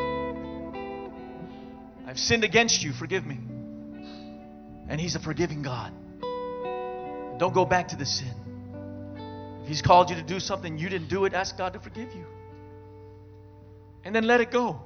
I've sinned against you. Forgive me. And He's a forgiving God. Don't go back to the sin. If He's called you to do something, you didn't do it, ask God to forgive you. And then let it go.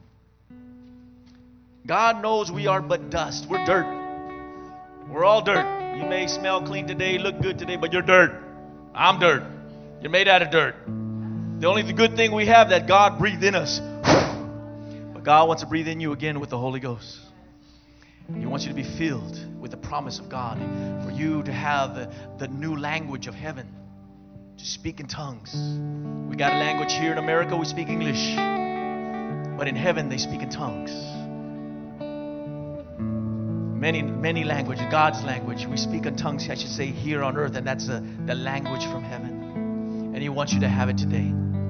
God knows we are but dust. We're dirt. We're all dirt. You may smell clean today, look good today, but you're dirt. I'm dirt. You're made out of dirt. The only good thing we have that God breathed in us. But God wants to breathe in you again with the Holy Ghost. He wants you to be filled with the promise of God. For you to have the new language of heaven. To speak in tongues. We got a language here in America, we speak English. But in heaven, they speak in tongues. Many languages, God's language. We speak in tongues, I should say, here on earth, and that's the language from heaven. And He wants you to have it today.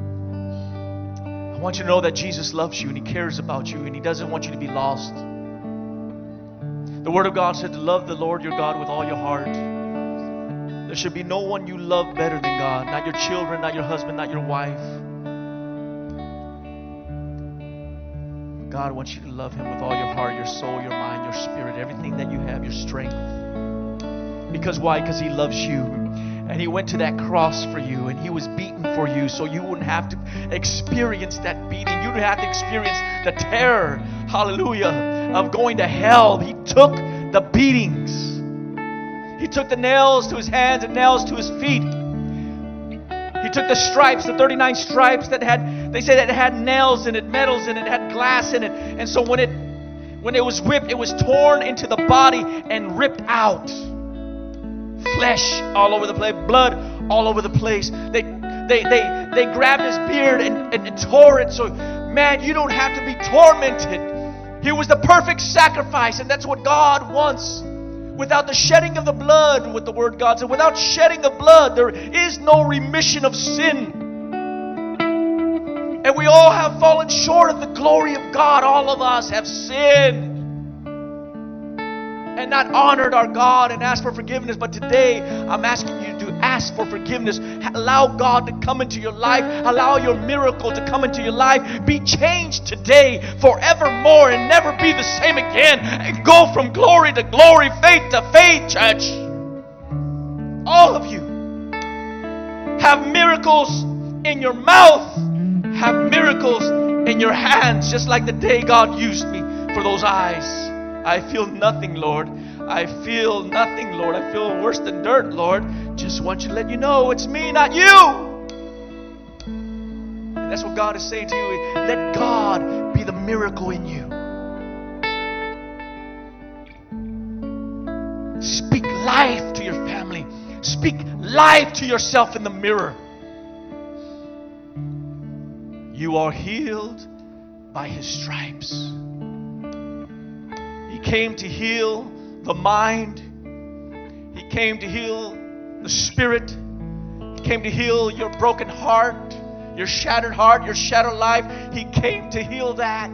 I want you to know that Jesus loves you and He cares about you and He doesn't want you to be lost. The Word of God said to love the Lord your God with all your heart. There should be no one you love better than God. Not your children, not your husband, not your wife. God wants you to love Him with all your heart, your soul, your mind, your spirit, everything that you have, your strength. Because why? Because He loves you. And He went to that cross for you, and He was beaten for you, so you wouldn't have to experience that beating. You wouldn't have to experience the terror, hallelujah, of going to hell. He took the beatings. He took the nails to His hands and nails to His feet. He took the stripes, the 39 stripes that had, they said it had nails in it, metals in it, had glass in it. And so when it was whipped, it was torn into the body and ripped out. Flesh all over the place, blood all over the place. They grabbed His beard and tore it. So, man, you don't have to be tormented. He was the perfect sacrifice, and that's what God wants. Without the shedding of the blood, what the Word God said, without shedding the blood, there is no remission of sin. And we all have fallen short of the glory of God. All of us have sinned and not honored our God and asked for forgiveness. But today, I'm asking you to ask for forgiveness. Allow God to come into your life. Allow your miracle to come into your life. Be changed today forevermore and never be the same again. And go from glory to glory, faith to faith, church. All of you have miracles in your mouth. Have miracles in your hands, just like the day God used me for those eyes. I feel nothing, Lord. I feel nothing, Lord. I feel worse than dirt, Lord. Just want you to let you know it's me, not you. And that's what God is saying to you. Let God be the miracle in you. Speak life to your family. Speak life to yourself in the mirror. You are healed by His stripes. He came to heal the mind. He came to heal the spirit. He came to heal your broken heart, your shattered life. He came to heal that.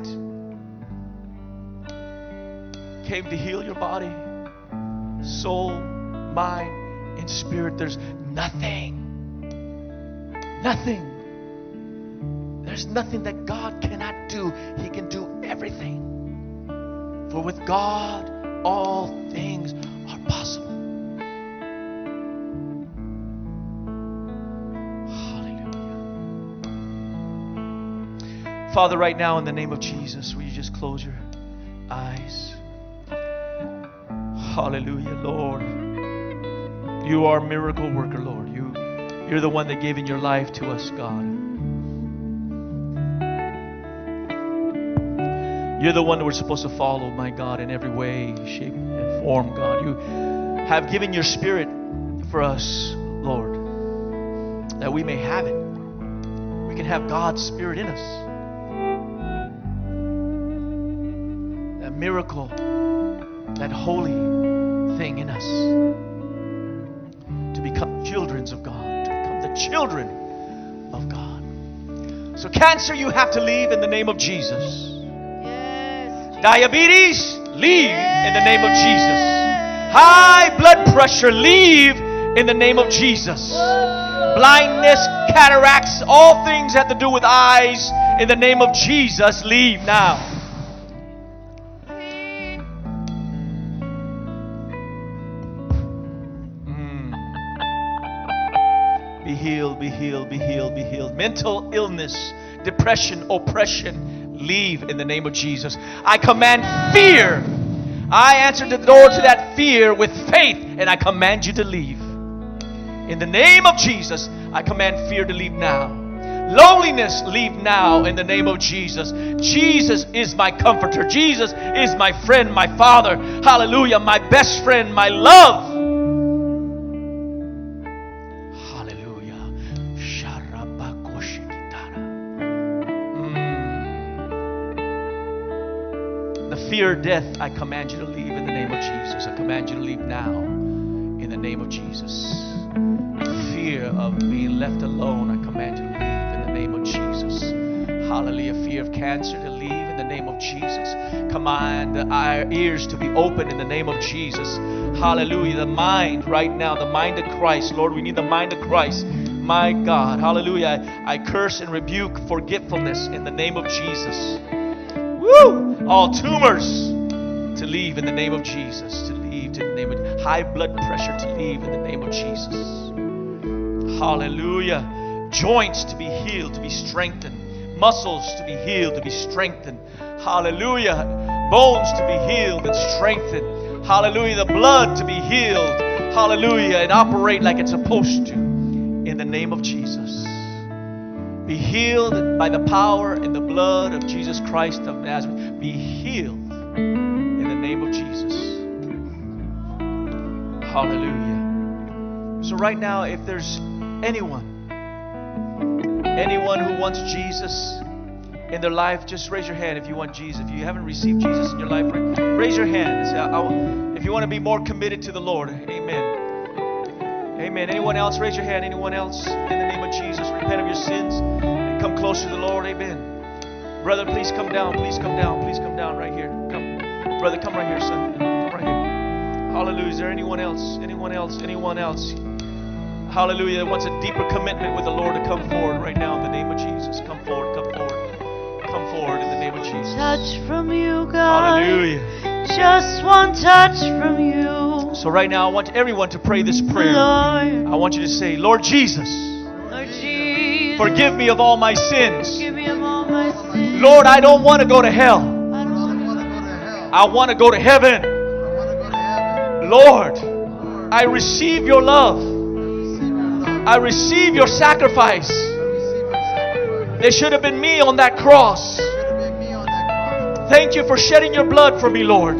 He came to heal your body, soul, mind, and spirit. There's nothing. There's nothing that God cannot do. He can do everything. For with God, all things are possible. Hallelujah. Father, right now in the name of Jesus, will you just close your eyes? Hallelujah, Lord. You are a miracle worker, Lord. You're the one that gave in your life to us, God. You're the one that we're supposed to follow, my God, in every way, shape, and form, God. You have given your Spirit for us, Lord, that we may have it. We can have God's Spirit in us. That miracle, that holy thing in us. To become children of God. To become the children of God. So cancer, you have to leave in the name of Jesus. Diabetes, leave in the name of Jesus. High blood pressure, leave in the name of Jesus. Blindness, cataracts, all things that have to do with eyes, in the name of Jesus, leave now. healed, be healed, be healed, be healed. Mental illness, depression, oppression, leave in the name of Jesus. I command fear. I answered the door to that fear with faith, and I command you to leave. In the name of Jesus, I command fear to leave now. Loneliness, leave now in the name of Jesus. Jesus is my comforter. Jesus is my friend, my Father. Hallelujah, my best friend, my love. Hallelujah. The fear of death, I command you to leave in the name of Jesus. I command you to leave now in the name of Jesus. The fear of being left alone, I command you to leave in the name of Jesus. Hallelujah. Fear of cancer to leave in the name of Jesus. Command our ears to be open in the name of Jesus. Hallelujah. The mind right now, the mind of Christ. Lord, we need the mind of Christ. My God. Hallelujah. I curse and rebuke forgetfulness in the name of Jesus. Woo! All tumors to leave in the name of Jesus. To leave in the name of high blood pressure to leave in the name of Jesus. Hallelujah. Joints to be healed, to be strengthened. Muscles to be healed, to be strengthened. Hallelujah. Bones to be healed and strengthened. Hallelujah. The blood to be healed. Hallelujah. And operate like it's supposed to. In the name of Jesus. Be healed by the power and the blood of Jesus Christ of Nazareth. Be healed in the name of Jesus. Hallelujah. So right now, if there's anyone who wants Jesus in their life, just raise your hand if you want Jesus. If you haven't received Jesus in your life, raise your hand and say, if you want to be more committed to the Lord. Amen. Amen. Anyone else? Raise your hand. Anyone else? In the name of Jesus, repent of your sins and come closer to the Lord. Amen. Brother, please come down. Please come down. Please come down right here. Come. Brother, come right here, son. Come right here. Hallelujah. Is there anyone else? Anyone else? Anyone else? Hallelujah. That wants a deeper commitment with the Lord to come forward right now in the name of Jesus. Come forward. Come forward. Come forward in the name of Jesus. Touch from you, God. Hallelujah. Just one touch from you. So right now, I want everyone to pray this prayer. Lord, I want you to say, Lord Jesus, Lord Jesus, forgive me of all my sins. forgive me of all my sins. Lord, I don't want to go to hell. I don't want to go to hell. I want to go to heaven. Lord, I receive your love. I receive your sacrifice. There should have been me on that cross. Thank you for shedding your blood for me, Lord.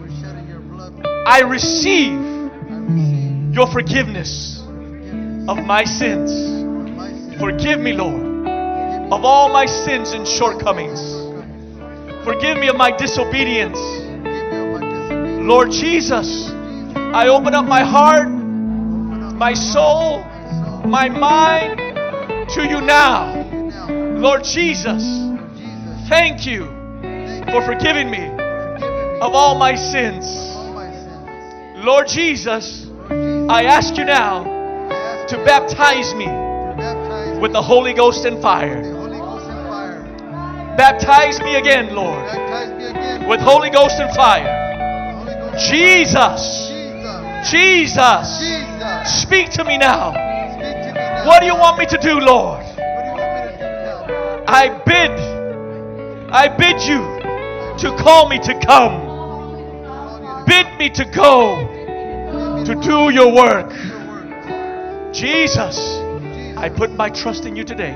I receive your forgiveness of my sins. Forgive me, Lord, of all my sins and shortcomings. Forgive me of my disobedience. Lord Jesus, I open up my heart, my soul, my mind to you now. Lord Jesus, thank you for forgiving me of all my sins. Lord Jesus, I ask you now to baptize me with the Holy Ghost and fire. Baptize me again, Lord, with Holy Ghost and fire. Jesus, Jesus, speak to me now. What do you want me to do, Lord? I bid you to call me to come. Bid me to go to do your work. Jesus, I put my trust in you today.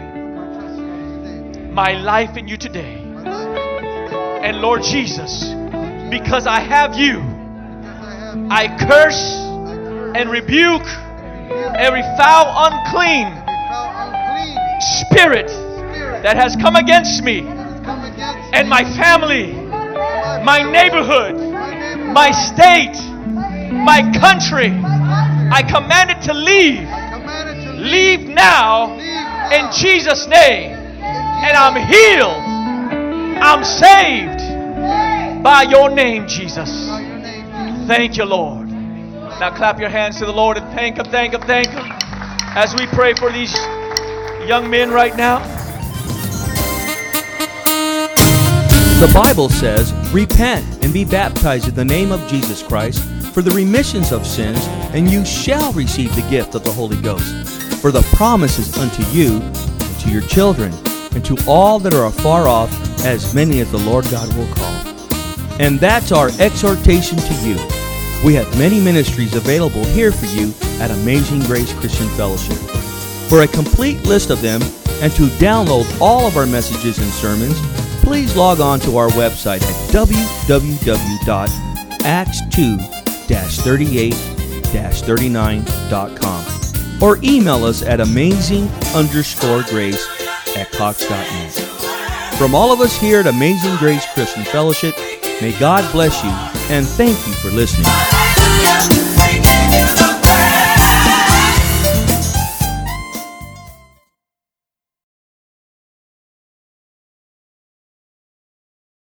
My life in you today. And Lord Jesus, because I have you, I curse and rebuke every foul, unclean spirit that has come against me and my family, my neighborhood, my state, my country. I command it to leave. Leave now in Jesus' name. And I'm healed. I'm saved by your name, Jesus. Thank you, Lord. Now clap your hands to the Lord and thank Him, thank Him, thank Him. As we pray for these young men right now. The Bible says, repent and be baptized in the name of Jesus Christ for the remissions of sins, and you shall receive the gift of the Holy Ghost. For the promise is unto you, and to your children, and to all that are afar off, as many as the Lord God will call. And that's our exhortation to you. We have many ministries available here for you at Amazing Grace Christian Fellowship. For a complete list of them and to download all of our messages and sermons, please log on to our website at www.acts2-38-39.com or email us at amazing_grace@cox.net. From all of us here at Amazing Grace Christian Fellowship, may God bless you and thank you for listening.